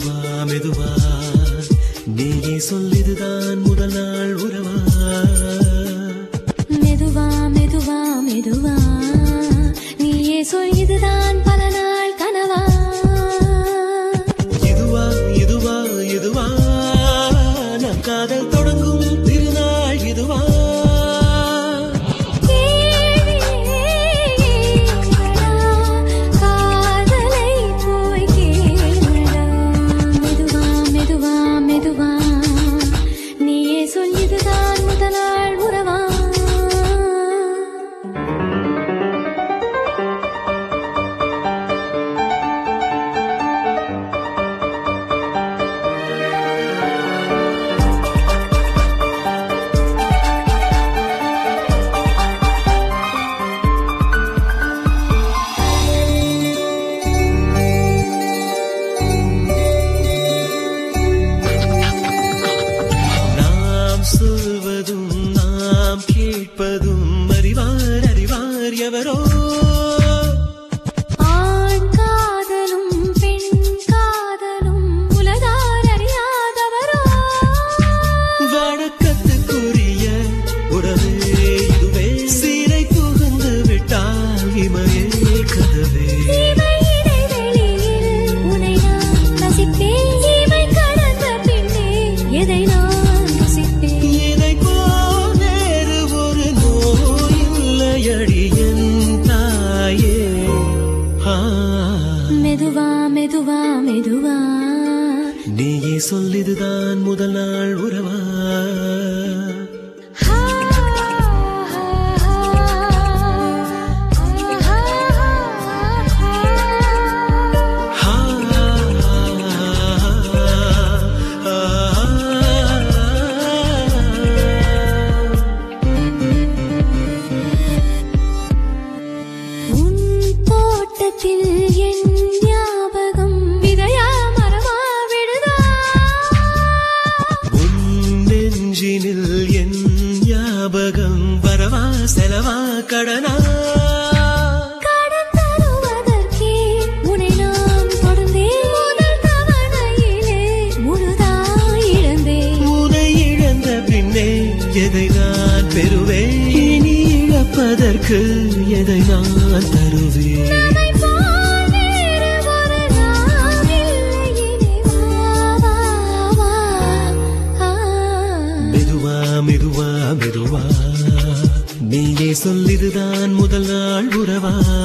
மெதுவா மெதுவா நீயே சொல்லிதுதான் முதல் நாள் உறவா. மெதுவா மெதுவா மெதுவா நீயே சொல்லிதுதான் பல நாள் கனவா. இதுவா இதுவா இதுவா நம் காதல் தொடங்கும் திருநாள் இதுவா. சொல்வதும் நாம் கேட்பதும் அறிவார் அறிவார் எவரோ. ஆண் காதலும் பெண் காதலும் உலகார் அறியாதவரோ. வழக்கத்துக்குரிய உறவே இதுவே சீரை புகுந்து விட்டால் இமையே கதவே. உனை நான் ரசிப்பேன் இமை கடந்த பின்னே எதை நான் மெதுவா மெதுவா மெதுவா நீயே சொல்லிதுதான் முதல் நாள் உறவா. என் ஞாபகம் விதையா மரமா விடுதா. உன் நெஞ்சினில் என் ஞாபகம் வரவா செலவா கடனா. கடன் தருவதற்கே உனை நாம் தொடர்ந்தேன் முதல் தவணையிலே முழுதாய் இழந்தேன். உனை இழந்த பின்னே எதை நான் பெறுவேன் இனி இழப்பதற்கு எதை நான் தருவேன். மெதுவா மெதுவா நீயே சொல்லிதுதான் முதல் நாள் உறவா.